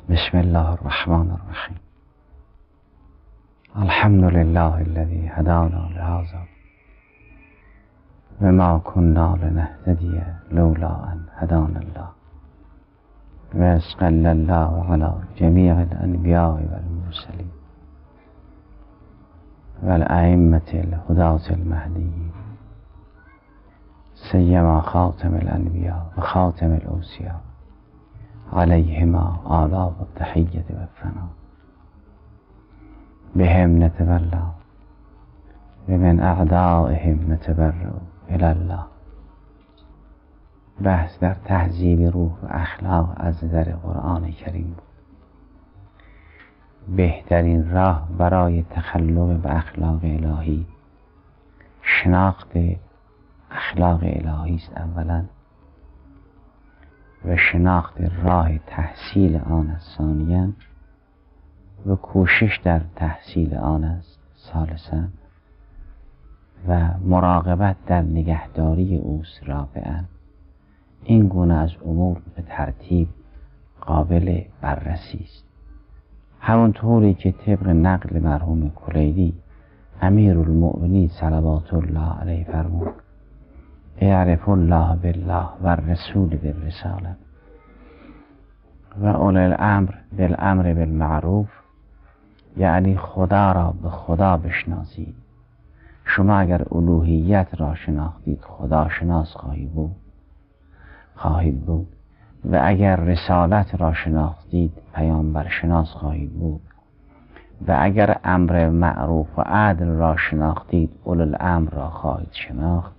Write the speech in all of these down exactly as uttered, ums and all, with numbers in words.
بسم الله الرحمن الرحیم. الحمد لله الذي هدانا لهذا وما كنا لنهتدي لولا ان هدانا الله وصلى الله على جميع الانبیاء والمرسلین والائمة الهداة المهدیین سیما خاتم الانبیاء و خاتم الاوصیاء علیهما آلاء التحیة والثناء بهم نتولى ومن اعدائهم نتبرأ الی الله. بحث در تهذیب روح و اخلاق از نظر قرآن کریم بود. بهترین راه برای تخلق به اخلاق الهی شناخت اخلاق الهی است اولا، و شناخت راه تحصیل آن است ثانیا، و کوشش در تحصیل آن است ثالثا، و مراقبت در نگهداری اوست رابعا. این گونه از امور به ترتیب قابل بررسی است. همونطوری که طبق نقل مرحوم کلیلی امیرالمؤمنین صلوات الله علیه فرمود: اعرف الله بالله و الرسول بالرساله و اولی الامر بالامر بالمعروف، یعنی خدا را به خدا بشناسید. شما اگر الوهیت را شناختید خدا شناس خواهید بود خواهید بود و اگر رسالت را شناختید پیامبر شناس خواهید بود و اگر امر معروف و عدل را شناختید اولو الامر را خواهید شناخت.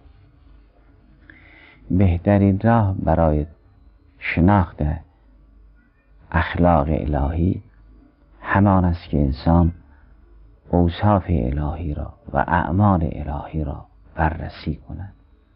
بهترین راه برای شناخت اخلاق الهی همان است که انسان اوصاف الهی را و اعمال الهی را بررسی کند.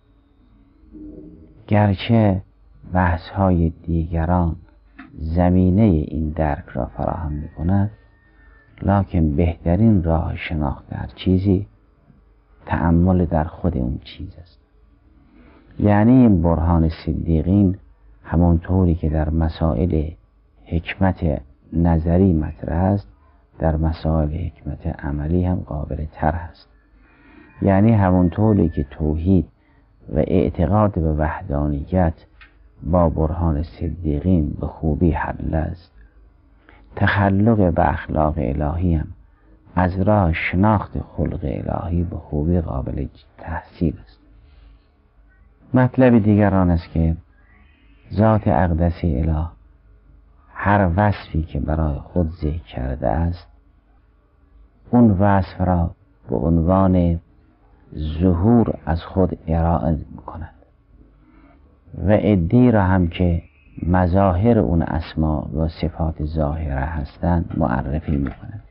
گرچه بحث های دیگران زمینه این درک را فراهم می کند، لکن بهترین راه شناخت هر چیزی تأمل در خود اون چیز است. یعنی این برهان صدیقین همانطوری که در مسائل حکمت نظری مطرح است، در مسائل حکمت عملی هم قابل طرح است. یعنی همانطوری که توحید و اعتقاد به وحدانیت با برهان صدیقین به خوبی حل است، تخلق به اخلاق الهی هم از راه شناخت خلق الهی به خوبی قابل تحصیل است. مطلب دیگر آن است که ذات اقدس اله هر وصفی که برای خود ذکر کرده است اون وصف را به عنوان ظهور از خود ارائه می‌کند و عده‌ای را هم که مظاهر اون اسما و صفات ظاهره هستند معرفی می‌کند.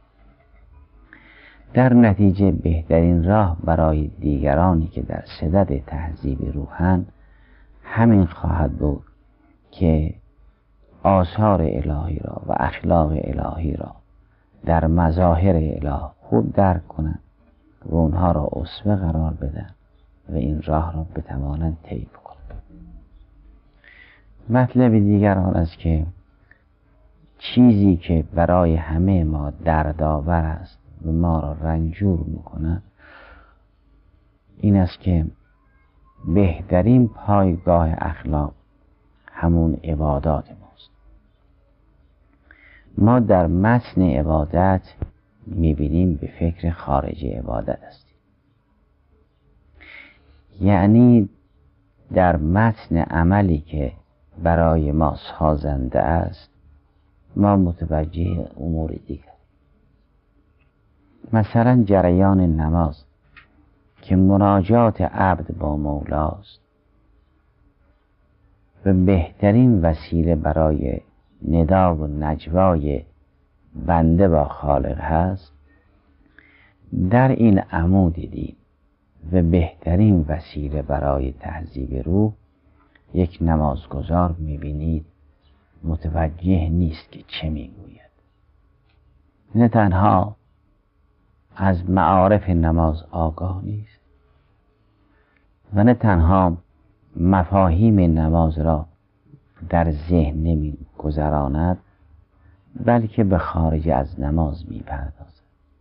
در نتیجه بهترین راه برای دیگرانی که در صدد تهذیب روحند همین خواهد بود که آثار الهی را و اخلاق الهی را در مظاهر اله خوب درک کنند و اونها را اسوه قرار بدن و این راه را بتوانند طی کنند. مطلب دیگر آن است که چیزی که برای همه ما دردآور است و ما را رنجور می‌کند این است که بهترین پایگاه اخلاق همون عبادات ماست. ما در متن عبادت می‌بینیم به فکر خارج عبادت هستیم. یعنی در متن عملی که برای ما سازنده است ما متوجه امور دیگر، مثلا جریان نماز که مناجات عبد با مولاست و بهترین وسیله برای ندا و نجوای بنده با خالق هست، در این عمود دین و بهترین وسیله برای تهذیب روح یک نمازگزار میبینید متوجه نیست که چه میگوید. نه تنها از معارف نماز آگاه نیست و نه تنها مفاهیم نماز را در ذهن نمی گذراند، بلکه به خارج از نماز میپردازد.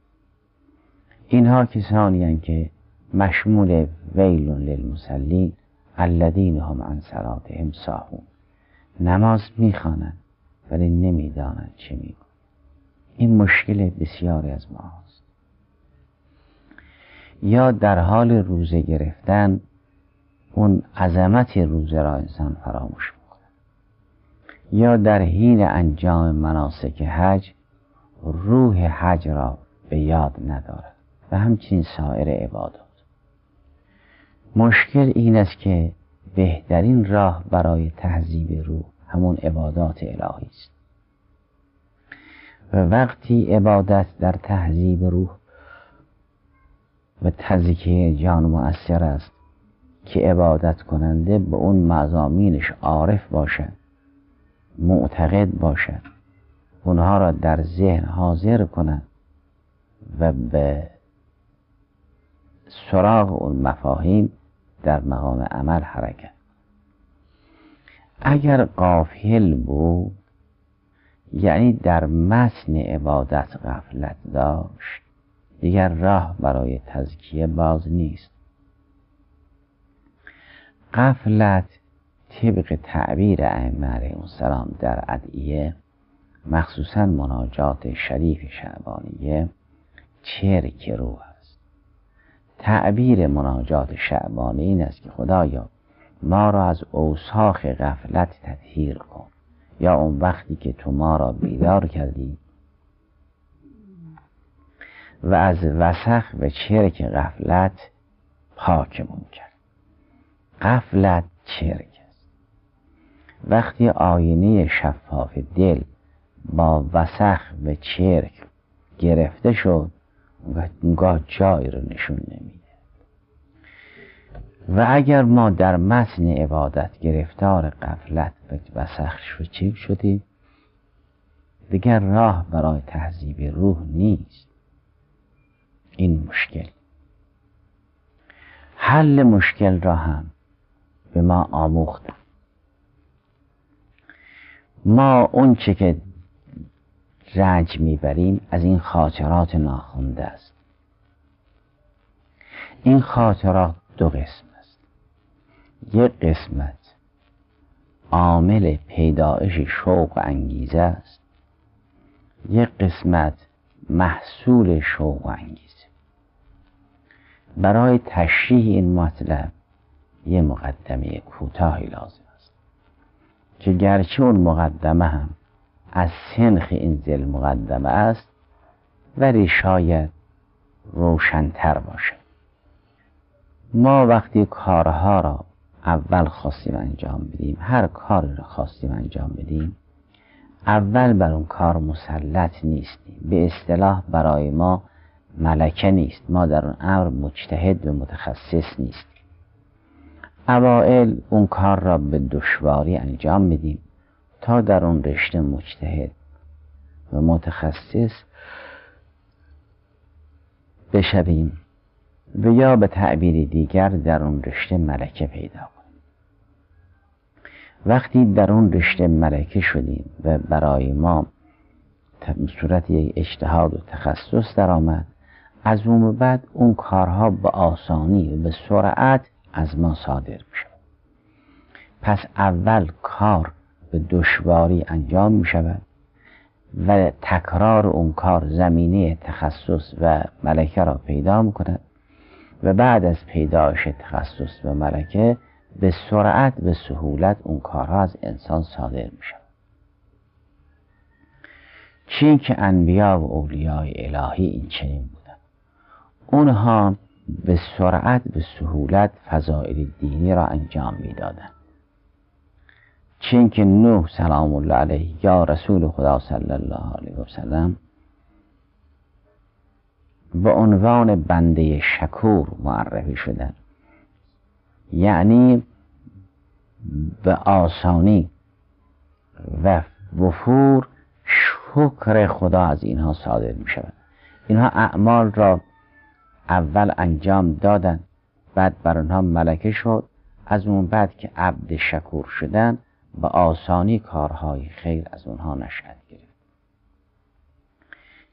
اینها کسانی هستند که مشمول ویل للمصلین الذین هم عن صلاتهم ساهون، نماز میخوانند ولی نمیدانند چه میکنند. این مشکل بسیاری از ما هست. یا در حال روزه گرفتن اون عظمت روزه را انسان فراموش میکنه، یا در حین انجام مناسک حج روح حج را به یاد ندارد و همچنین سایر عبادات. مشکل این است که بهترین راه برای تهذیب روح همون عبادات الهی است و وقتی عبادت در تهذیب روح و تزکیه جان مؤثر است که عبادت کننده به اون مضامینش عارف باشد، معتقد باشد، اونها را در ذهن حاضر کند و به سراغ اون مفاهیم در مقام عمل حرکت. اگر غافل بود یعنی در متن عبادت غفلت داشت، دیگر راه برای تزکیه باز نیست. غفلت طبق تعبیر ائمه علیهم السلام در ادعیه، مخصوصا مناجات شریف شعبانیه، چرک روح است. تعبیر مناجات شعبانی این است که خدایا ما را از اوساخ غفلت تطهیر کن، یا اون وقتی که تو ما را بیدار کردی و از وسخ و چرک غفلت پاکمون کرد. غفلت چرک است. وقتی آینه شفاف دل با وسخ و چرک گرفته شد، اونگاه جایی رو نشون نمیده. و اگر ما در متن عبادت گرفتار غفلت و وسخ شدیم، دیگر راه برای تهذیب روح نیست. این مشکل. حل مشکل را هم به ما آموختن. ما اون چه که رنج میبریم از این خاطرات ناخوانده است. این خاطرات دو قسم است. یک قسمت عامل پیدایش شوق و انگیزه است، یک قسمت محصول شوق و انگیزه. برای تشریح این مطلب یه مقدمه کوتاهی لازم است که گرچه اون مقدمه هم از سنخ این ذیل مقدمه است ولی شاید روشن‌تر باشد. ما وقتی کارها را اول خواستیم انجام بدیم، هر کاری را خواستیم انجام بدیم، اول بر اون کار مسلط نیستیم. به اصطلاح برای ما ملکه نیست. ما در اون امر مجتهد و متخصص نیستیم. اوائل اون کار را به دشواری انجام بدیم تا در اون رشته مجتهد و متخصص بشویم و یا به تعبیر دیگر در اون رشته ملکه پیدا کنیم. وقتی در اون رشته ملکه شدیم و برای ما صورت یک اجتهاد و تخصص در آمد، از اون بعد اون کارها به آسانی و به سرعت از ما صادر میشه. پس اول کار به دشواری انجام می شود و تکرار اون کار زمینه تخصص و ملکه را پیدا می کند و بعد از پیدایش تخصص و ملکه به سرعت و سهولت اون کارها از انسان صادر می شود. چین که انبیا و اولیای الهی این چنین بودن. اونها به سرعت و سهولت فضائل دینی را انجام می دادن. چین که نوح سلام الله علیه یا رسول خدا صلی الله علیه و سلم به عنوان بنده شکور معرفی شدن، یعنی به آسانی و وفور شکر خدا از اینها صادر می شود. اینها اعمال را اول انجام دادن، بعد بر آنها ملکه شد، از اون بعد که عبد شکور شدن به آسانی کارهای خیر از اونها نشأت گرفت.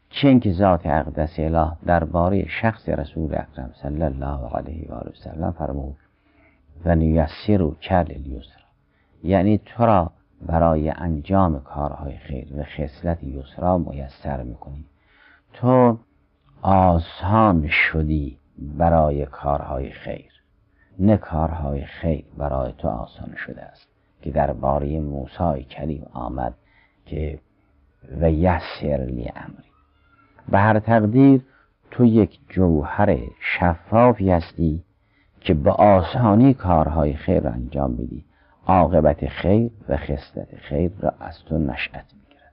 چون که ذات اقدس اله درباره شخص رسول اکرم صلی الله علیه و آله و سلم فرمود و نیسر کل الیسر، یعنی تو را برای انجام کارهای خیر و خصلت یسرا میسر میکنی. تو آسان شدی برای کارهای خیر، نه کارهای خیر برای تو آسان شده است، که درباره موسی کلیم آمد که و یسر لی امری. به هر تقدیر تو یک جوهر شفافی هستی که به آسانی کارهای خیر را انجام میدی. عاقبت خیر و خصلت خیر را از تو نشأت میگیرد.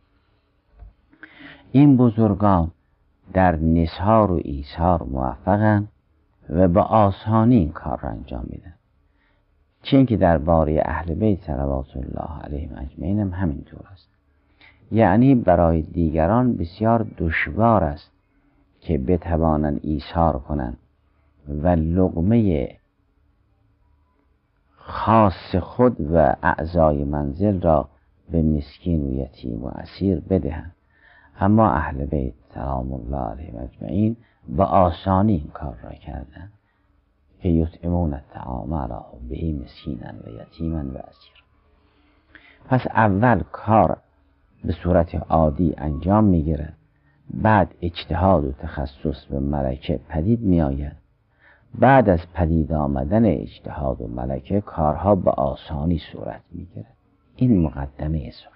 این بزرگان در نثار و ایثار موفقند و به آسانی این کار را انجام میدن. چون که درباره اهل بیت صلوات الله علیهم اجمعین هم همینطور است. یعنی برای دیگران بسیار دشوار است که بتوانند ایثار کنند و لقمه خاص خود و اعضای منزل را به مسکین و یتیم و اسیر بدهند، اما اهل بیت سلام الله علیهم اجمعین با آسانی این کار را کردند که یطعمون الطعام علی حبه مسکینا و یتیما و اسیرا. پس اول کار به صورت عادی انجام میگیرد، بعد اجتهاد و تخصص و ملکه پدید می آید. بعد از پدید آمدن اجتهاد و ملکه کارها به آسانی صورت میگیرد. این مقدمه سخن.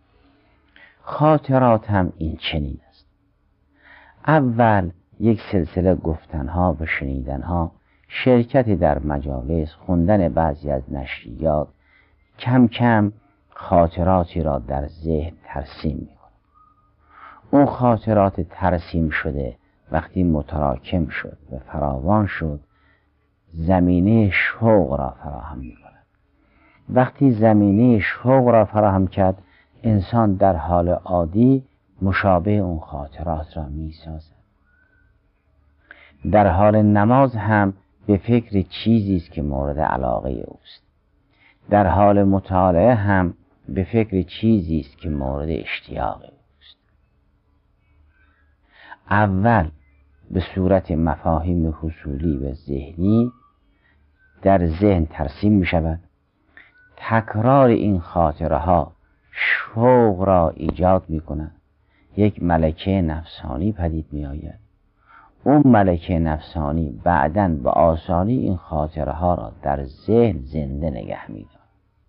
خاطرات هم این چنین است. اول یک سلسله گفتنها و شنیدنها، شرکت در مجالس، خوندن بعضی از نشریات، کم کم خاطراتی را در ذهن ترسیم میکنه. اون خاطرات ترسیم شده وقتی متراکم شد و فراوان شد، زمینه شوق را فراهم میکند. وقتی زمینه شوق را فراهم کرد، انسان در حال عادی مشابه اون خاطرات را میسازد. در حال نماز هم به فکر چیزی است که مورد علاقه اوست. در حال مطالعه هم به فکر چیزی است که مورد اشتیاق اوست. اول به صورت مفاهیم حصولی و ذهنی در ذهن ترسیم می شود. تکرار این خاطره ها شوق را ایجاد می کند. یک ملکه نفسانی پدید می آید. اون ملکه نفسانی بعداً به آسانی این خاطره ها را در ذهن زنده نگه می دارد.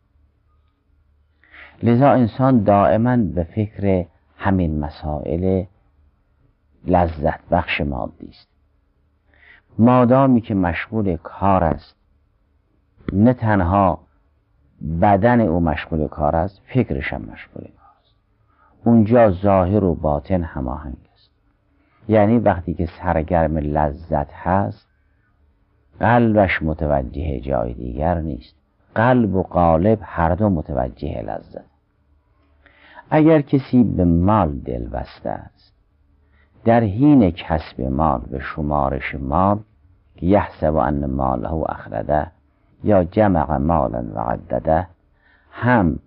لذا انسان دائما به فکر همین مسائل لذت بخش مادی است. مادامی که مشغول کار است، نه تنها بدن او مشغول کار است، فکرش هم مشغول کار است. اونجا ظاهر و باطن هماهنگ است. یعنی وقتی که سرگرم لذت هست، قلبش متوجه جای دیگر نیست. قلب و قالب هر دو متوجه لذت. اگر کسی به مال دل بسته است، در حین کسب مال و شمارش مال که یحسب ان ماله اخلده یا جمع مالا و عدده، هم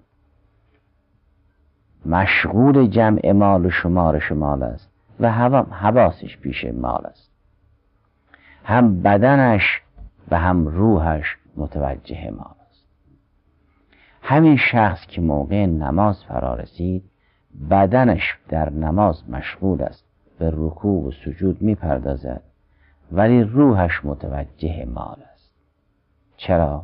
مشغول جمع مال و شمارش مال است و حواسش پیش مال است، هم بدنش و هم روحش متوجه مال است. همین شخص که موقع نماز فرا رسید، بدنش در نماز مشغول است، به رکوع و سجود می پردازد، ولی روحش متوجه مال است. چرا؟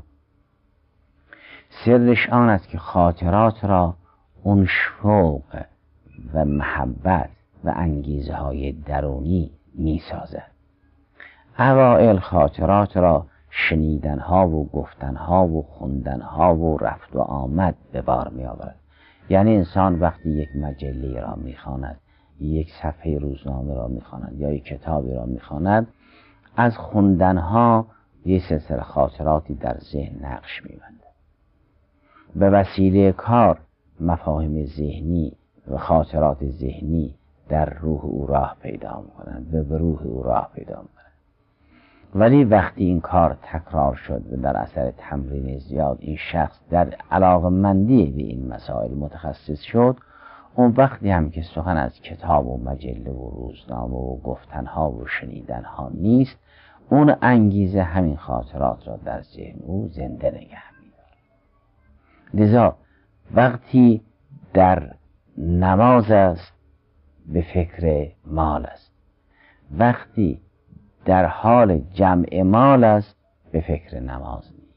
سرش آن است که خاطرات را اون شوق و محبت و انگیزه های درونی می سازد. اوائل خاطرات را شنیدنها و گفتنها و خوندنها و رفت و آمد به بار می آورد. یعنی انسان وقتی یک مجله را می خواند، یک صفحه روزنامه را می خواند یا یک کتابی را می خواند، از خوندنها یک سلسله خاطراتی در ذهن نقش می بندد. به وسیله کار مفاهیم ذهنی و خاطرات ذهنی در روح او راه پیدا می کنند و به روح او راه پیدا می کنند. ولی وقتی این کار تکرار شد و در اثر تمرین زیاد این شخص در علاقمندی به این مسائل متخصص شد، اون وقتی هم که سخن از کتاب و مجله و روزنامه و گفتنها و شنیدنها نیست، اون انگیزه همین خاطرات را در ذهن او زنده نگه می‌دارد. لذا وقتی در نماز است به فکر مال است، وقتی در حال جمع مال است به فکر نماز نیست.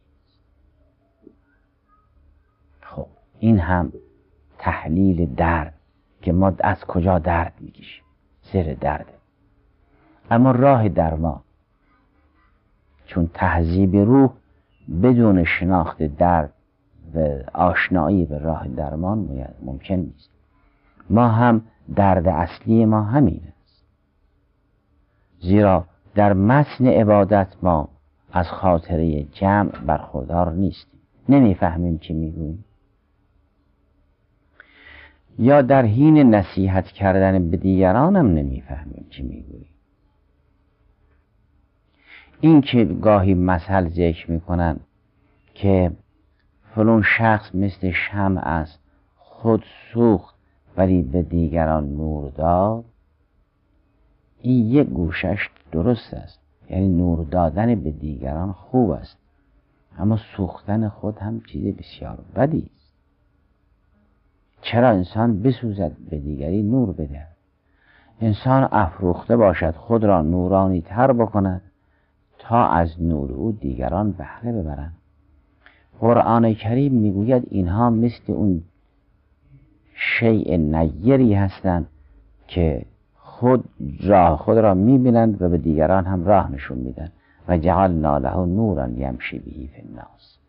خب این هم تحلیل درد که ما از کجا درد میکشیم، سر درده. اما راه درمان، چون تهذیب روح بدون شناخت درد و آشنایی به راه درمان ممکن نیست. ما هم درد اصلی ما همین است، زیرا در متن عبادت ما از خاطره جمع برخوردار نیستیم، نمیفهمیم چی میگوییم، یا در حین نصیحت کردن به دیگران هم نمیفهمیم چی میگوییم. این که گاهی مثل ذکر میکنن که فلان شخص مثل شمع است، خود سوخت ولی به دیگران نور داد، این یک گوشش درست است، یعنی نور دادن به دیگران خوب است، اما سوختن خود هم چیز بسیار بدی است. چرا انسان بسوزد به دیگری نور بده؟ انسان افروخته باشد، خود را نورانی تر بکند تا از نور او دیگران بهره ببرند. قرآن کریم میگوید اینها مثل اون شیء نیری هستند که خود راه خود را میبینند و به دیگران هم راه نشون میدن. و جعلنا له نورا یمشی به فی الناس.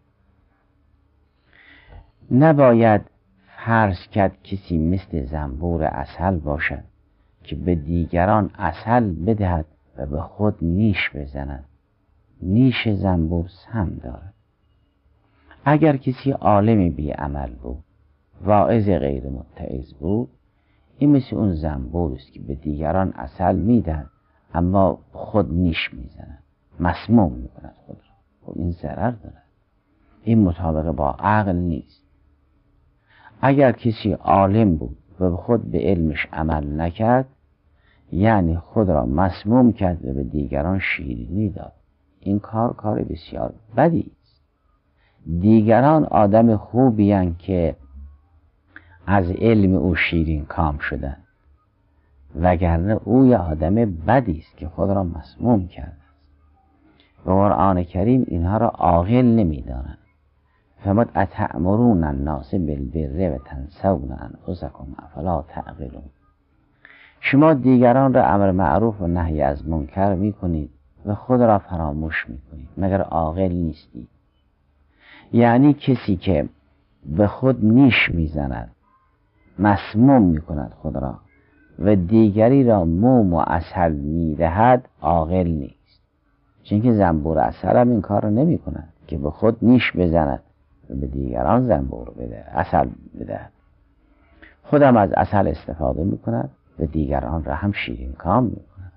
نباید فرض کرد کسی مثل زنبور عسل باشد که به دیگران عسل بدهد و به خود نیش بزند. نیش زنبور سم دارد. اگر کسی عالم بی عمل بود، واعظ غیر متعظ بود، این مثل اون زنبور است که به دیگران عسل میدهد اما خود نیش میزند، مسموم میکند خود را. خب این ضرر دارد، این مطابق با عقل نیست. اگر کسی عالم بود و خود به علمش عمل نکرد، یعنی خود را مسموم کرد و به دیگران شیرینی داد. این کار کار بسیار بدی است. دیگران آدم خوبی هستند که از علم او شیرین کام شدن، وگرنه او یه آدم بدی است که خود را مسموم کرده است. و قرآن کریم اینها را عاقل نمی‌داند. فرمود اتأمرون الناس بالبر و تنسون انفسکم افلا تعقلون. شما دیگران را امر معروف و نهی از منکر میکنید و خود را فراموش میکنید، مگر عاقل نیستید؟ یعنی کسی که به خود نیش میزند، مسموم میکند خود را و دیگری را موم و عسل میدهد، عاقل نیست. چون که زنبور عسل هم این کار را نمی کند که به خود نیش بزند و به دیگران زنبور بده، عسل بدهد. خودم از عسل استفاده میکند و دیگران را هم شیرین کام میکند.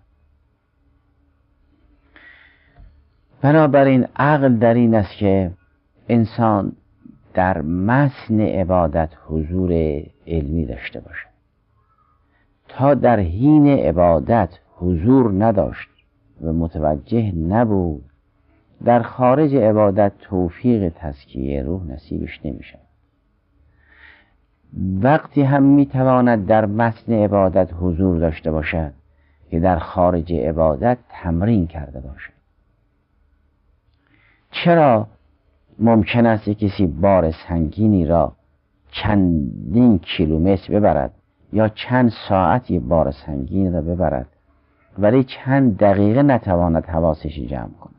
بنابراین عقل در این است که انسان در متن عبادت حضور علمی داشته باشد. تا در حین عبادت حضور نداشت و متوجه نبود، در خارج عبادت توفیق تزکیه روح نصیبش نمیشه. وقتی هم میتواند در متن عبادت حضور داشته باشد که در خارج عبادت تمرین کرده باشد. چرا ممکن است کسی بار سنگینی را چندین کیلومتر ببرد یا چند ساعتی بار سنگین را ببرد ولی چند دقیقه نتواند حواسش جمع کند؟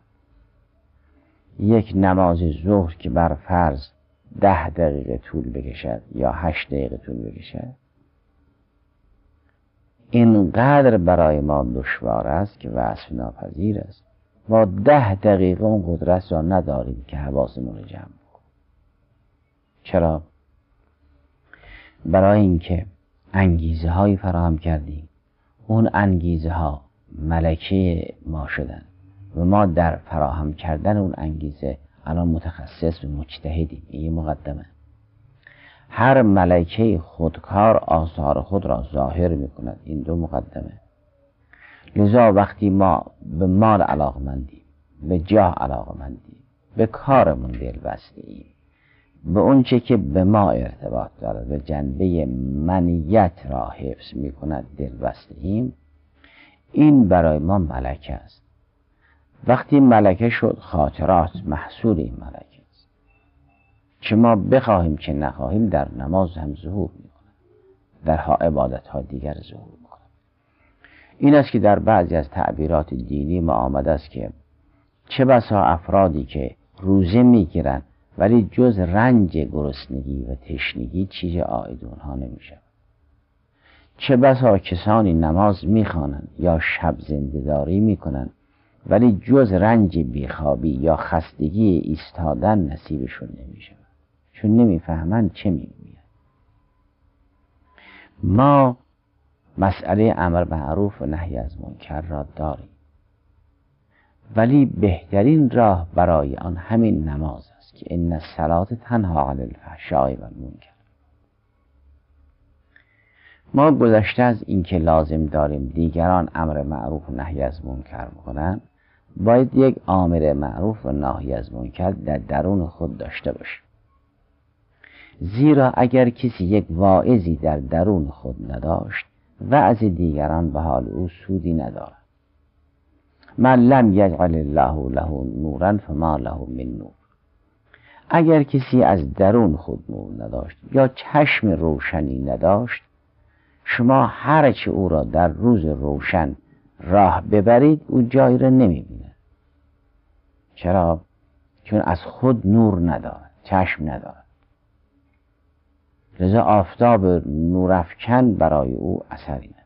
یک نماز ظهر که بر فرض ده دقیقه طول بکشد یا هشت دقیقه طول بکشد، اینقدر برای ما دشوار است که وصف ناپذیر است. ما ده دقیقه اون قدرت را نداریم که حواسمون رو جمع کنیم. چرا؟ برای اینکه انگیزه هایی فراهم کردیم، اون انگیزه ها ملکه ما شدن و ما در فراهم کردن اون انگیزه الان متخصص و مجتهدیم. این مقدمه. هر ملکه خودکار آثار خود را ظاهر می کند. این دو مقدمه. لذا وقتی ما به مال علاقمندیم، به جاه علاقمندیم، به کارمون دل بسته ایم، به اون چه که به ما ارتباط دارد، به جنبه منیت را حفظ می کند دل بسته ایم، این برای ما ملکه است. وقتی ملکه شد، خاطرات محصول این ملکه است. چه ما بخواهیم چه نخواهیم در نماز هم ظهور می کند، درها عبادت ها دیگر ظهور می کند. این است که در بعضی از تعبیرات دینی ما آمده است که چه بسا افرادی که روزه می گیرند ولی جز رنج گرسنگی و تشنگی چیز عائد اونها نمی شود. چه بسا کسانی نماز می خوانند یا شب زنده‌داری می کنند ولی جز رنج بیخوابی یا خستگی ایستادن نصیبشون نمی شود، چون نمی فهمند چه می گوید. ما مسئله امر معروف و نهی از منکر را داریم، ولی بهترین راه برای آن همین نماز است که ان الصلاة تنهی عن الفحشاء و المنکر. ما گذشته از این که لازم داریم دیگران امر معروف و نهی از منکر بکنند، باید یک آمر معروف و نهی از منکر در درون خود داشته باشیم. زیرا اگر کسی یک واعظی در درون خود نداشت، وعظ دیگران به حال او سودی ندارد. من لم یجعل الله له نورا فما له من نور. اگر کسی از درون خود نور نداشت یا چشم روشنی نداشت، شما هرچه او را در روز روشن راه ببرید او جایی را نمیبینه. چرا؟ چون از خود نور ندارد، چشم ندارد. لذا آفتاب نورافکن برای او اثری ندارد.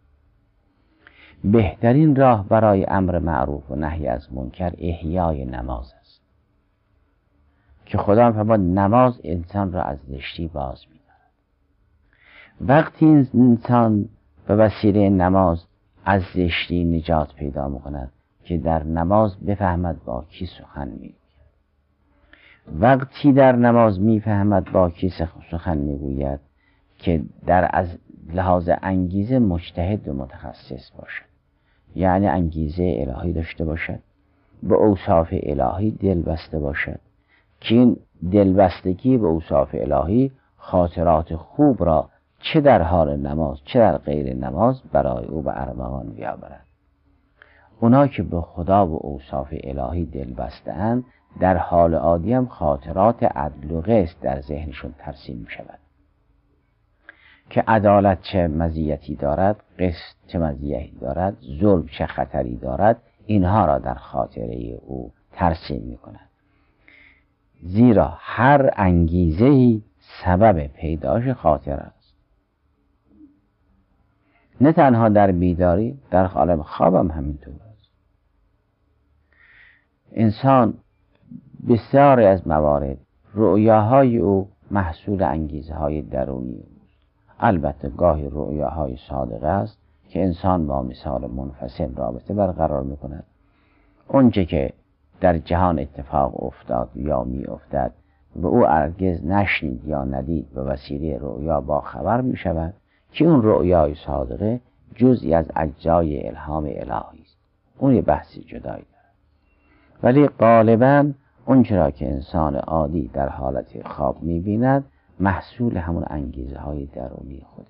بهترین راه برای امر معروف و نهی از منکر احیای نماز است که خدا فرمود نماز انسان را از زشتی باز می‌دارد. وقتی انسان به وسیله نماز از زشتی نجات پیدا می‌کند که در نماز بفهمد با کی سخن می‌گوید. وقتی در نماز می‌فهمد با کی سخن می‌گوید که در از لحاظ انگیزه مجتهد و متخصص باشد، یعنی انگیزه الهی داشته باشد، به اوصاف الهی دل بسته باشد که این دلبستگی به اوصاف الهی خاطرات خوب را چه در حال نماز چه در غیر نماز برای او به ارمغان بیاورد. اونا که به خدا و اوصاف الهی دل بسته‌اند در حال عادی هم خاطرات عدل و قسط در ذهنشون ترسیم می شود که عدالت چه مزیتی دارد، قسط چه مزیتی دارد، ظلم چه خطری دارد، اینها را در خاطره او ترسیم می کند. زیرا هر انگیزه‌ای سبب پیدایش خاطره است. نه تنها در بیداری، در عالم خواب هم همینطور است. انسان بسیاری از موارد رؤیاهای او محصول انگیزه های درونی او. البته گاهی رؤیاهای صادقه است که انسان با مثال منفصل رابطه برقرار میکند. اونچه که در جهان اتفاق افتاد یا می افتد به او هرگز نشنید یا ندید، به وسیله رؤیا با خبر می شود که اون رؤیای صادقه جزئی از اجزای الهام الهی است. اون یه بحثی جدایی دارد. ولی غالباً اون چرا که انسان عادی در حالت خواب می بیند محصول همون انگیزه های درونی خوده.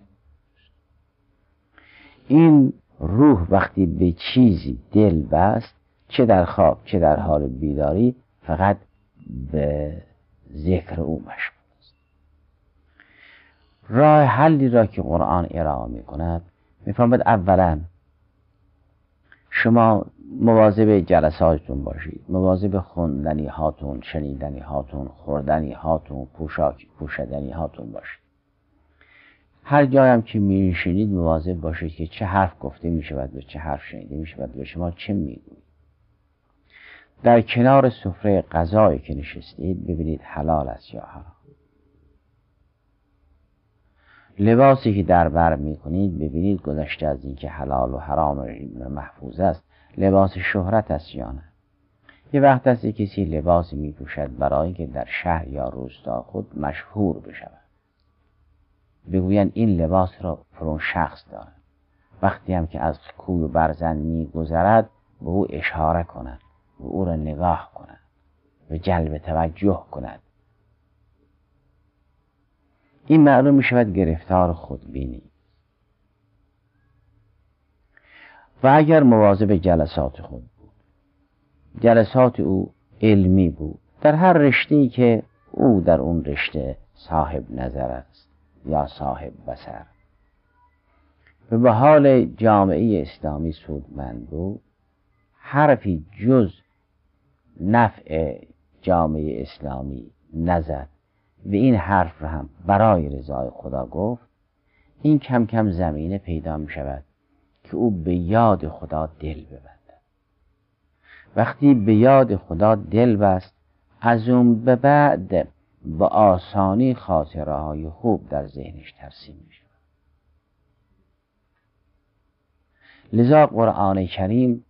این روح وقتی به چیزی دل بست، چه در خواب چه در حال بیداری، فقط به ذکر او مشغول است. راه حلی را که قرآن ارائه می کند می فرماید اولا شما مواظب جلساتون باشید، مواظب خوندنی هاتون، شنیدنی هاتون، خوردنی هاتون، پوشاک پوشیدنی هاتون باشید. هر جایم که میشینید مواظب باشید که چه حرف گفته می شود و چه حرف شنیده می شود و شما چه میگویید. در کنار سفره غذایی که نشستید ببینید حلال است یا حرام. لباسی که در بر میکنید ببینید گذشته از این که حلال و حرام محفوظ است، لباس شهرت است یا نه. یه وقت است کسی لباسی میپوشد برای که در شهر یا روستا خود مشهور بشود، بگویند این لباس را فرون شخص دارد. وقتی هم که از کوی و برزن میگذرد به او اشاره کند و او را نگاه کند و جلب توجه کند. این معلوم می شود گرفتار خودبینی. و اگر مواظب جلسات خود بود، جلسات او علمی بود، در هر رشته‌ای که او در اون رشته صاحب نظر است یا صاحب بصر و به حال جامعه اسلامی سودمند بود، حرفی جز نفع جامعه اسلامی نزد و این حرف را هم برای رضای خدا گفت، این کم کم زمینه پیدا می شود که او به یاد خدا دل ببندد. وقتی به یاد خدا دل بست، از اون به بعد با آسانی خاطره های خوب در ذهنش ترسیم می شود. لذا قرآن کریم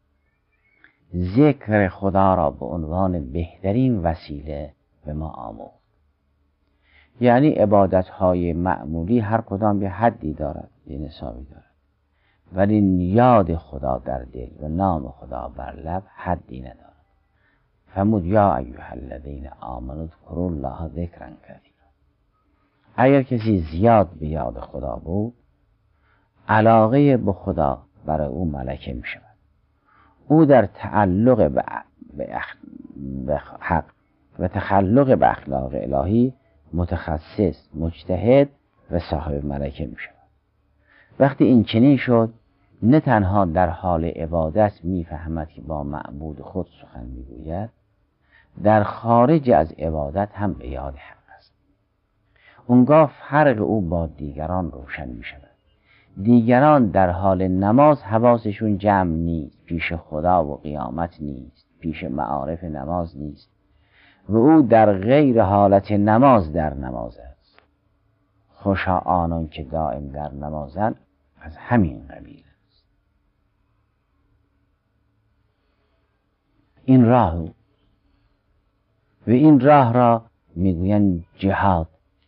ذکر خدا را به عنوان بهترین وسیله به ما آموخت. یعنی عبادت های معمولی هر کدام به حدی دارد، یه نصابی دارد، ولی یاد خدا در دل و نام خدا بر لب حدی ندارد. فرمود یا ایها الذین آمنوا اذکروا الله ذکرا کثیرا. اگر کسی زیاد به یاد خدا بود، علاقه به خدا برای او ملکه می شود. او در تعلق به حق و تخلق به اخلاق الهی متخصص، مجتهد و صاحب ملکه می شود. وقتی این چنین شد، نه تنها در حال عبادت می فهمد که با معبود خود سخن می گوید، در خارج از عبادت هم به یاد حق است. اونگاه فرق او با دیگران روشن می شود. دیگران در حال نماز حواسشون جمع نیست، پیش خدا و قیامت نیست، پیش معارف نماز نیست و او در غیر حالت نماز در نماز است. خوشا آنان که دائم در نمازند، از همین قبیل است. این راه و این راه را میگویند جهاد.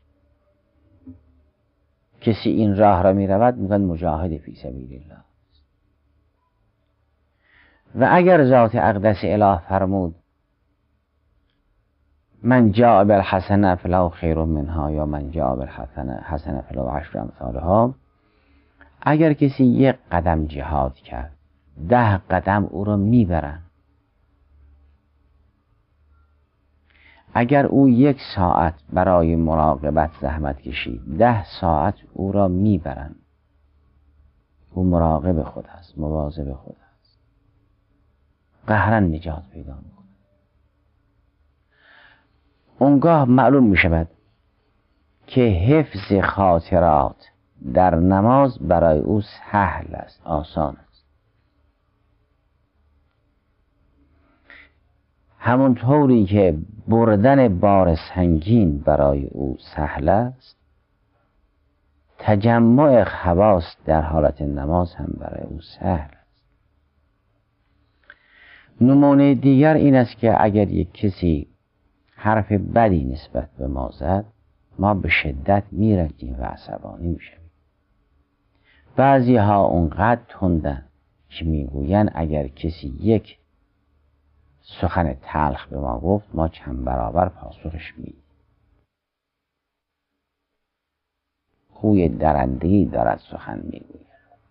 کسی این راه را می رود میگن مجاهد فی سبیل الله. و اگر ذات اقدس اله فرمود من جاء بالحسنه فله خیر منها یا من جاء بالحسنه فله عشر امثالها، اگر کسی یک قدم جهاد کرد، ده قدم او را میبرن. اگر او یک ساعت برای مراقبت زحمت کشید، ده ساعت او را میبرن. او مراقب خود است، مواظب خود است، قهرا نجات پیدا میکند. اونگاه معلوم میشود که حفظ خاطرات در نماز برای او سهل است، آسان است. همونطوری که بردن بار سنگین برای او سهل است، تجمع حواس در حالت نماز هم برای او سهل است. نمونه دیگر این است که اگر یک کسی حرف بدی نسبت به ما زد، ما به شدت میرنجیم و عصبانی میشیم. بعضی ها اونقدر تندن که میگوین اگر کسی یک سخن تلخ به ما گفت، ما چند برابر پاسخش میدیم. خوی درنده‌ای دارد سخن میگوید.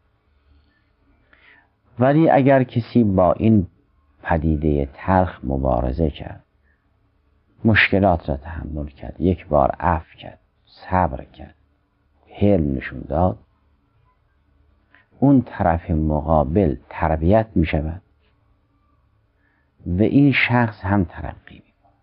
ولی اگر کسی با این پدیده تلخ مبارزه کرد، مشکلات را تحمل کرد، یک بار عفو کرد، صبر کرد، حلم نشون داد، اون طرف مقابل تربیت می شود و این شخص هم ترقی می کند.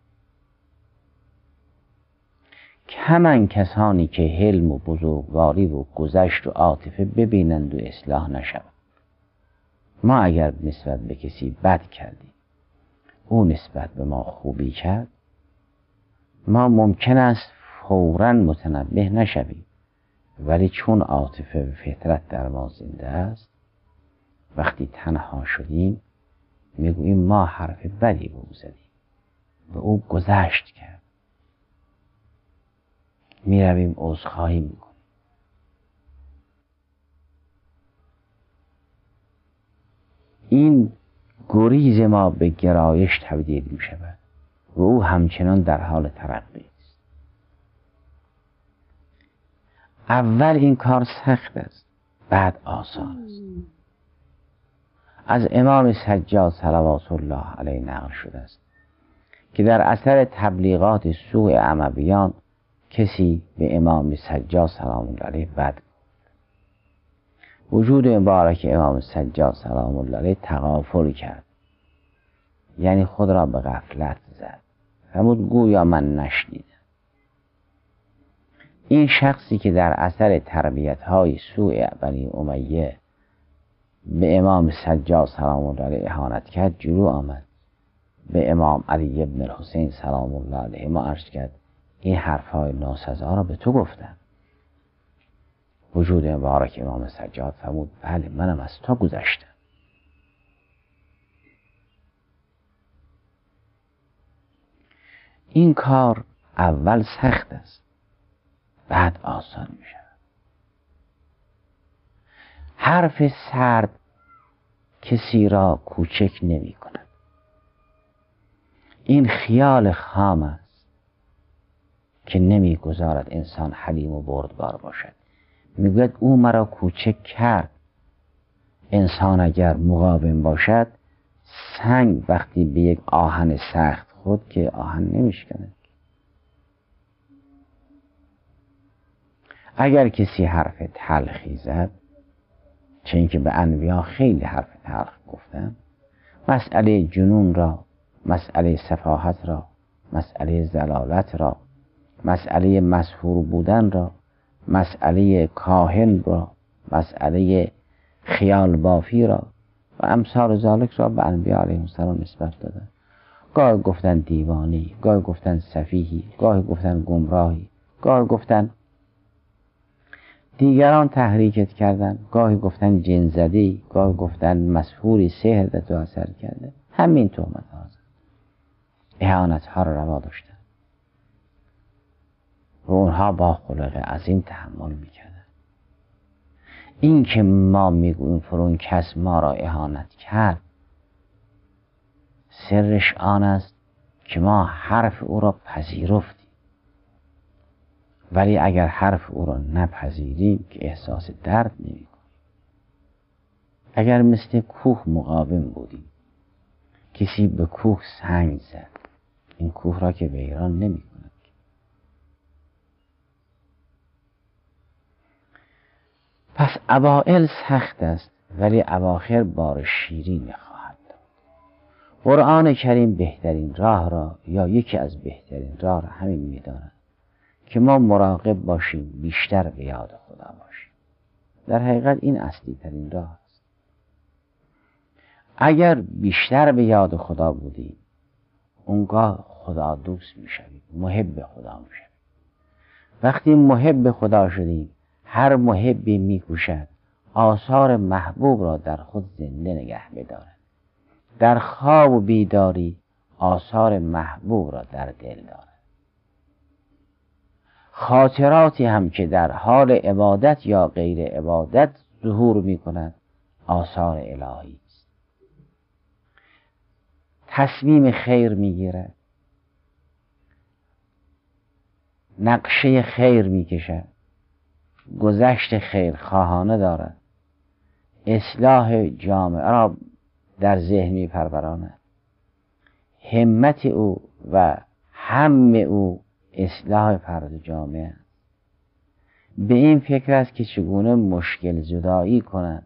کمن کسانی که حلم و بزرگواری و گذشت و عاطفه ببینند و اصلاح نشود. ما اگر نسبت به کسی بد کردیم، او نسبت به ما خوبی کرد، ما ممکن است فوراً متنبه نشویم، ولی چون عاطفه و فطرت در ما زنده است، وقتی تنها شدیم میگوییم ما حرف بدی به او زدیم و او گذشت کرد. میرویم عذرخواهی میکنیم. این گریز ما به گرایش تبدیل می شود و او همچنان در حال ترقی است. اول این کار سخت است، بعد آسان است. از امام سجاد صلوات الله علیه نقل شده است که در اثر تبلیغات سوء امویان کسی به امام سجاد سلام الله علیه بد گفت. وجود مبارک امام سجاد سلام الله علیه تغافل کرد، یعنی خود را به غفلت زد، فرمود گویا من نشنیدم. این شخصی که در اثر تربیت های سوء بنی امیه به امام سجاد سلام الله علیه اهانت کرد، جلو آمد به امام علی ابن الحسین سلام الله علیه ما عرض کرد این حرفهای ناسزا را به تو گفتم. وجود مبارک امام سجاد فرمود بله منم از تو گذشتم. این کار اول سخت است، بعد آسان می شود. حرف سرد کسی را کوچک نمی کند. این خیال خام است که نمی گذارد انسان حلیم و بردبار باشد. می گوید او مرا کوچک کرد. انسان اگر مقاوم باشد، سنگ وقتی به یک آهن سخت خود که آهن نمیشکند. اگر کسی حرف تلخی زد، چه اینکه به انبیا خیلی حرف تلخ گفتن، مسئله جنون را، مسئله سفاهت را، مسئله زلالت را، مسئله مسحور بودن را، مسئله کاهن را، مسئله خیال بافی را و امثال ذالک را به انبیا علیهم السلام نسبت دادن. گاهی گفتن دیوانی، گاهی گفتن سفیهی، گاهی گفتن گمراهی، گاهی گفتن دیگران تحریکت کردن، گاهی گفتن جنزدی، گاهی گفتن مسحوری، سحر تو اثر کرده. همین تهمت ها اهانت ها را روا داشتن و اونها با خلق عظیم تحمل میکردن. این که ما میگوییم فلان کس ما را اهانت کرد، سرش آن است که ما حرف او را پذیرفتیم، ولی اگر حرف او را نپذیریم که احساس درد نمی کنیم. اگر مثل کوه مقاوم بودیم، کسی به کوه سنگ زد، این کوه را که ویران نمی کند. پس اوائل سخت است، ولی اواخر بار شیرین خواهد داد. قرآن کریم بهترین راه را یا یکی از بهترین راه را همین می‌داند که ما مراقب باشیم، بیشتر به یاد خدا باشیم. در حقیقت این اصلی ترین راه است. اگر بیشتر به یاد خدا بودیم، اونگاه خدا دوست میشویم، محب خدا میشویم. وقتی محب خدا شدیم، هر محبی میکوشد آثار محبوب را در خود زنده نگه بدارد. در خواب و بیداری آثار محبوب را در دل دارد. خاطراتی هم که در حال عبادت یا غیر عبادت ظهور می کند، آثار الهی است. تصمیم خیر می گیرد، نقشه خیر می کشد، گذشت خیر خواهانه دارد، اصلاح جامعه را در ذهن می پروراند. همت او و هم او اصلاح فرد جامعه. به این فکر است که چگونه مشکل زدایی کنند.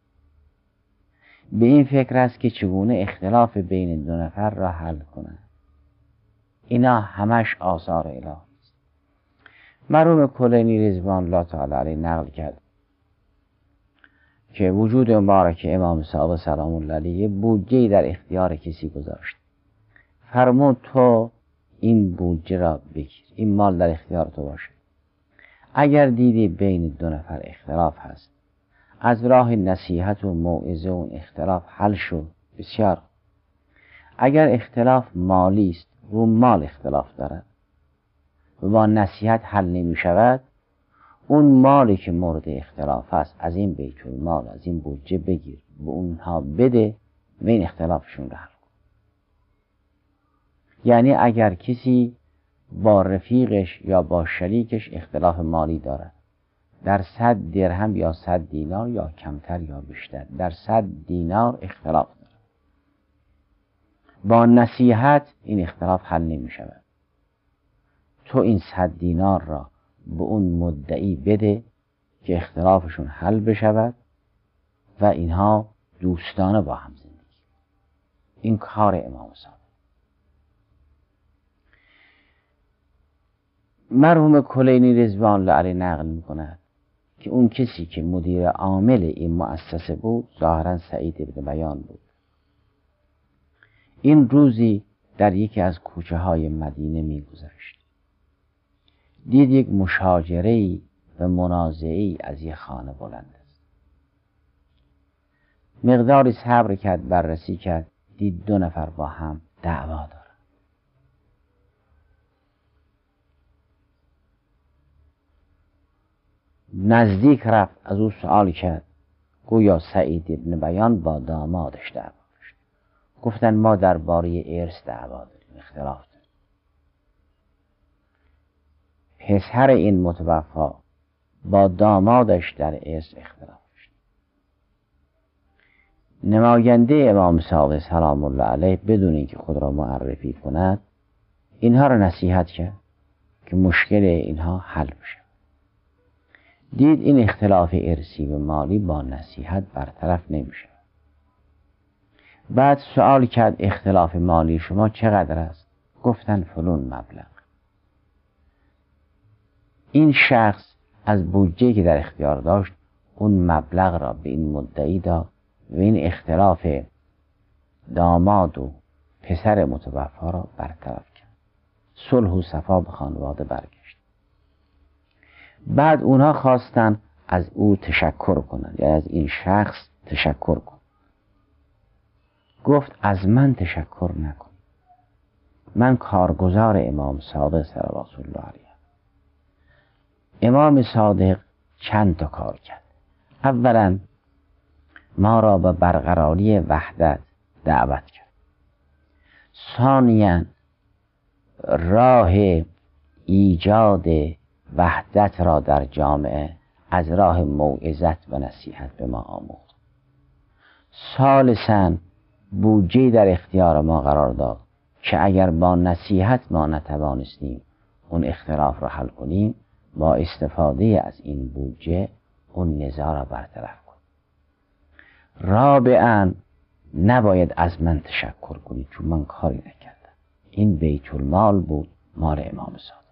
به این فکر است که چگونه اختلاف بین دو نفر را حل کنند. اینا همش آثار الهی است. مرحوم کلینی رضوان الله تعالی علیه نقل کرد که وجود مبارک امام صادق سلام الله علیه بودجه‌ای در اختیار کسی گذاشت. فرمود تو این بودجه را بگیر، این مال در اختیار تو باشه. اگر دیدی بین دو نفر اختلاف هست، از راه نصیحت و موعظه و اختلاف حل شد، بسیار. اگر اختلاف مالی است، رو مال اختلاف دارد و با نصیحت حل نمی شود، اون مالی که مورد اختلاف است از این بیت المال، از این بودجه بگیر، به اونها بده و این اختلافشون رو حل کن. یعنی اگر کسی با رفیقش یا با شریکش اختلاف مالی دارد، در صد درهم یا صد دینار یا کمتر یا بیشتر، در صد دینار اختلاف دارد، با نصیحت این اختلاف حل نمی شود. تو این صد دینار را به اون مدعی بده که اختلافشون حل بشود و اینها دوستانه با هم زندگی. این کار امام صادق. مرحوم کلینی رضوان الله علیه نقل میکند که اون کسی که مدیر عامل این مؤسسه بود ظاهرا سعید ابن بیان بود. این روزی در یکی از کوچه های مدینه میگذشت، دید یک مشاجره‌ای و منازعه‌ای از یک خانه بلند است. مقداری صبر کرد، بررسی کرد، دید دو نفر با هم دعوا دارند. نزدیک رفت، از او سوال کرد، گویا سعید ابن بیان با دامادش دعوا داشت. گفتن ما درباره ارث دعوا داریم، اختلاف داریم. پسر این متوفا با دامادش در ارث اختلاف داشت. نماینده امام صادق سلام الله علیه بدون اینکه خود را معرفی کند اینها را نصیحت کرد که مشکل اینها حل بشه. دید این اختلاف ارثی و مالی با نصیحت برطرف نمیشه. بعد سوال کرد اختلاف مالی شما چقدر است؟ گفتن فلان مبلغ. این شخص از بودجه که در اختیار داشت اون مبلغ را به این مدعی داد و این اختلاف داماد و پسر متوفا را برطرف کرد. صلح و صفا به خانواده برگشت. بعد اونها خواستن از او تشکر کنند، یا از این شخص تشکر کن. گفت از من تشکر نکن، من کارگزار امام صادق صلوات الله علیه. امام صادق چند تا کار کرد. اولا ما را به برقراری وحدت دعوت کرد. ثانیا راه ایجاد وحدت را در جامعه از راه موعظت و نصیحت به ما آموخت. ثالثاً بودجه در اختیار ما قرار داد که اگر با نصیحت ما نتوانستیم اون اختلاف را حل کنیم، با استفاده از این بودجه اون نزاع را برطرف کنیم. رابعاً نباید از من تشکر کنید چون من کاری نکردم، این بیت المال بود، مال امام صادق.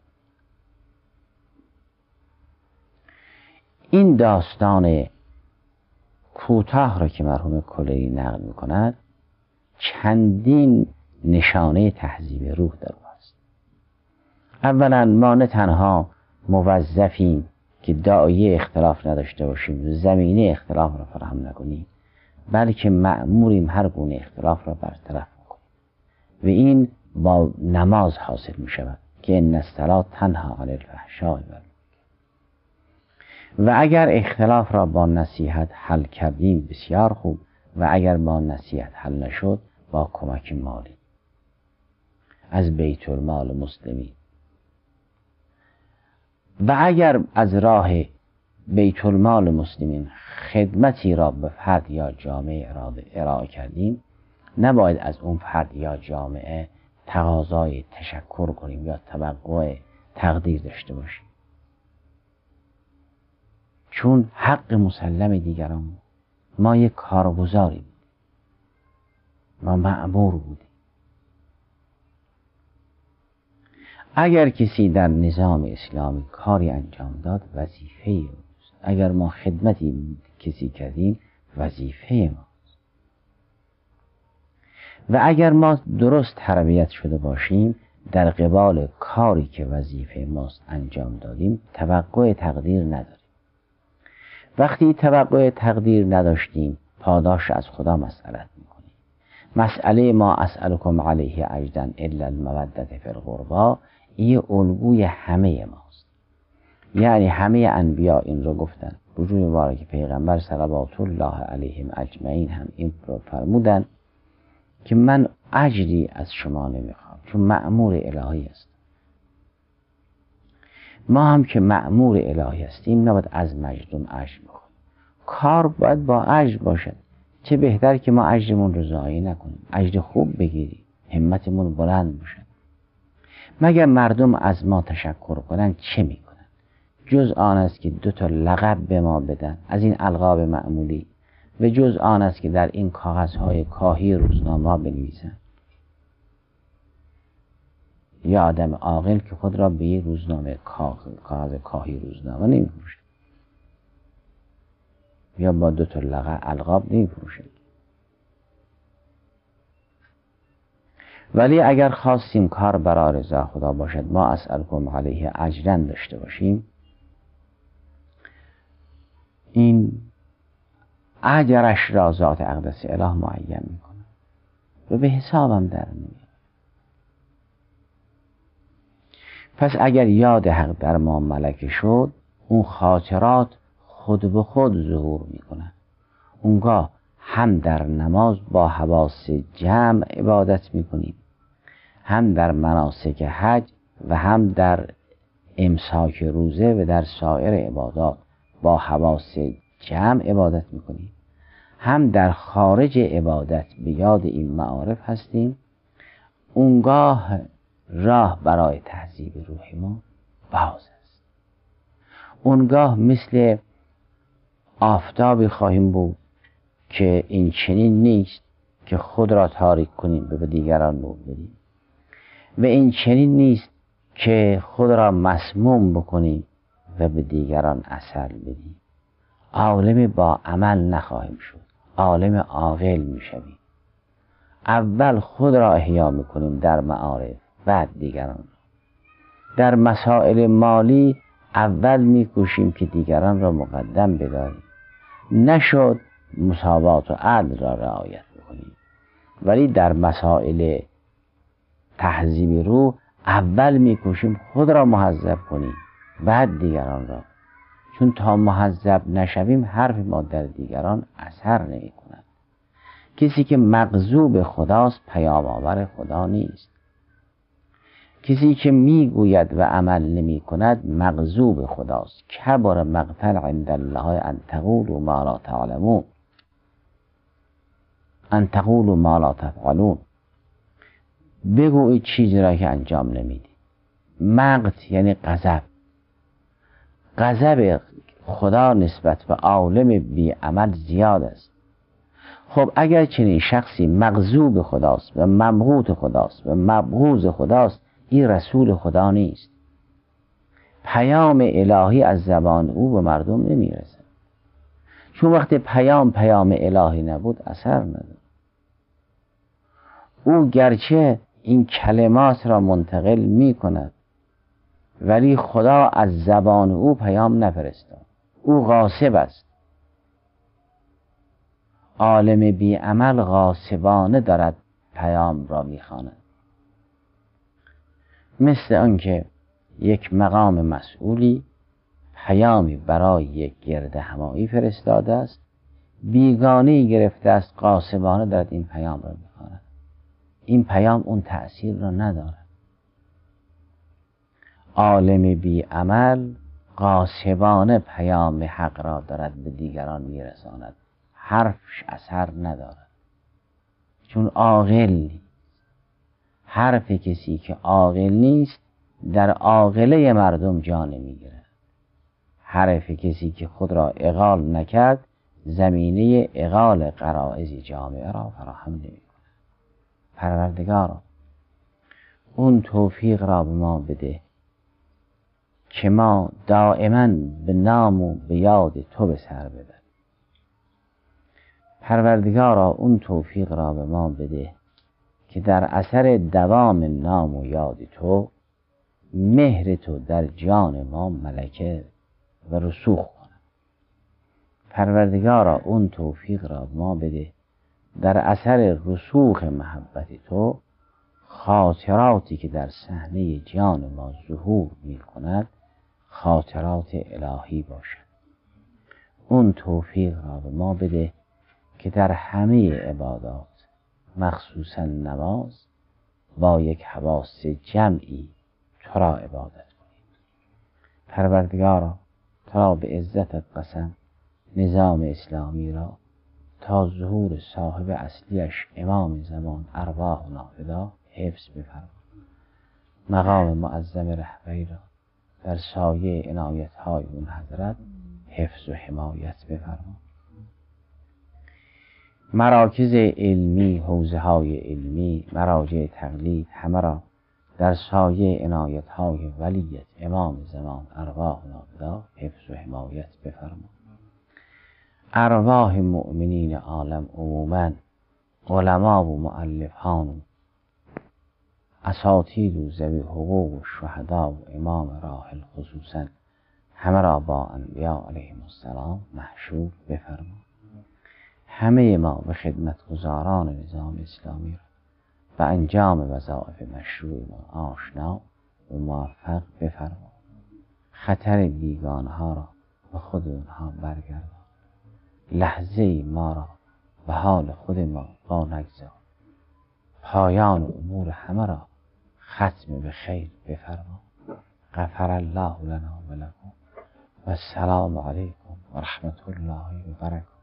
این داستان کوتاه را که مرحوم کلینی نقل می کند چندین نشانه تهذیب روح در او است. اولا ما نه تنها موظفیم که داعیه اختلاف نداشته باشیم، زمینه اختلاف را فراهم نکنیم، بلکه مأموریم هر گونه اختلاف را برطرف کنیم و این با نماز حاصل می شود که ان الصلاة تنهی عن الفحشاء والمنکر. و اگر اختلاف را با نصیحت حل کردیم بسیار خوب، و اگر با نصیحت حل نشد با کمک مالی از بیت المال مسلمین. و اگر از راه بیت المال مسلمین خدمتی را به فرد یا جامعه ارائه کردیم، نباید از اون فرد یا جامعه تقاضای تشکر کنیم یا توقع تقدیر داشته باشیم، چون حق مسلم دیگران. ما یک کارگزاری بودیم، ما مأمور بودیم. اگر کسی در نظام اسلامی کاری انجام داد وظیفه اوست. اگر ما خدمتی کسی کردیم وظیفه ماست. و اگر ما درست تربیت شده باشیم در قبال کاری که وظیفه ماست انجام دادیم توقع تقدیر نداریم. وقتی توقع تقدیر نداشتیم پاداش از خدا مسئلت میکنیم. مسئله ما اسألکم علیه اجرا الا المودة فی القربی این الگوی همه ماست. یعنی همه انبیا این رو گفتن. وجود مبارک پیغمبر صلوات الله علیهم اجمعین هم این رو فرمودن که من اجری از شما نمیخوام، چون مأمور الهی است. ما هم که مأمور الهی هستیم نباید از مجدون اجر بخوایم. کار باید با اجر باشد. چه بهتر که ما اجرمون رو ضایع نکنیم، اجر خوب بگیریم، همتمون بلند باشد. مگر مردم از ما تشکر کنن چه میکنن؟ جز آن است که دو تا لقب به ما بدن از این القاب معمولی، و جز آن است که در این کاغذهای کاهی روزنامه بنویسن. یا آدم عاقل که خود را به یک روزنامه کاغذ کاهی روزنامه نمیفروشه، یا با دو تا لقب القاب نمیفروشه. ولی اگر خواستیم کار برای رضا خدا باشد، ما اسألکم علیه اجرا داشته باشیم، این اجرش را ذات اقدس اله معین میکنه و به حسابم در نمیاد. پس اگر یاد حق در ما ملکه شد، اون خاطرات خود به خود ظهور میکنه. اونگاه هم در نماز با حواس جمع عبادت میکنیم، هم در مناسک حج و هم در امساک روزه و در سایر عبادات با حواس جمع عبادت میکنیم، هم در خارج عبادت به یاد این معارف هستیم. اونگاه راه برای تهذیب روح ما باز است. اونگاه مثل آفتابی خواهیم بود که این چنین نیست که خود را تاریک کنیم به دیگران نور بدیم، و این چنین نیست که خود را مسموم بکنیم و به دیگران اثر بدیم. عالم با عمل نخواهیم شد، عالم عاقل میشویم. اول خود را احیا میکنیم در معارف، بعد دیگران. در مسائل مالی اول میکوشیم که دیگران را مقدم بداریم، نشد مساوات و عدل را رعایت بکنیم. ولی در مسائل تهذیب روح اول میکوشیم خود را مهذب کنیم، بعد دیگران را. چون تا مهذب نشویم حرف ما در دیگران اثر نمی کند. کسی که مغضوب خداست پیام آور خدا نیست. کسی که میگوید و عمل نمی کند مغضوب خداست. کبر مقتا عند الله ان تقولوا ما لا تعلمون، ان تقولوا ما لا تفعلون. بگویید چیزی را که انجام نمیدید. مقت یعنی غضب. غضب خدا نسبت به عالم بی عمل زیاد است. خب اگر چنین شخصی مغضوب خداست و ممقوت خداست و مبغوض خداست، این رسول خدا نیست. پیام الهی از زبان او به مردم نمیرسه. چون وقتی پیام پیام الهی نبود اثر نداره. او گرچه این کلمات را منتقل می کند، ولی خدا از زبان او پیام نفرستاد. او غاصب است. عالم بی عمل غاصبانه دارد پیام را میخواند. مثل آنکه یک مقام مسئولی پیامی برای یک گرد همایی فرستاده است، بیگانه‌ای گرفته است، غاصبانه دارد این پیام را میخواند. این پیام اون تأثیر را ندارد. عالم بی عمل غاصبانه پیام حق را دارد به دیگران میرساند، حرفش اثر ندارد، چون عاقل نیست. حرف کسی که عاقل نیست در عاقله مردم جا نمیگیرد. حرف کسی که خود را اغال نکرد زمینه اغال غرایز جامعه را فراهم نمیکند. پروردگارا اون توفیق را به ما بده که ما دائما به نام و به یاد تو به سر ببریم. پروردگارا اون توفیق را به ما بده که در اثر دوام نام و یاد تو مهر تو در جان ما ملکه و رسوخ کند. پروردگارا اون توفیق را به ما بده در اثر رسوخ محبت تو خاطراتی که در صحنه جان ما ظهور می کند خاطرات الهی باشد. اون توفیق را به ما بده که در همه عبادات مخصوصا نماز با یک حواس جمعی تو را عبادت کنیم. پروردگارا تو را به عزتت قسم نظام اسلامی را تا ظهور صاحب اصلیش امام زمان ارواحنا فدا حفظ بفرما. مقام معظم رهبری را در سایه عنایت‌های اون حضرت حفظ و حمایت بفرما. مراکز علمی، حوزه‌های علمی، مراجع تقلید همه را در سایه عنایت‌های ولیت امام زمان ارواحنا فدا حفظ و حمایت بفرما. ارواح مؤمنین عالم عموما، علما و مؤلفان و اساتید و ذوی حقوق و شهدا و امام راحل خصوصا همه را با انبیاء علیهم السلام محشور بفرما. همه ما به خدمتگزاران نظام اسلامی را به انجام وظایف مشروع ما آشنا و موفق بفرما. خطر بیگانه ها را به خود اونها برگردان. لحظه ای ما را به حال خود ما با نگذار. پایان امور همه را ختم به خیر بفرما. غفر الله لنا و لکم و السلام علیکم و رحمت الله و برکاته.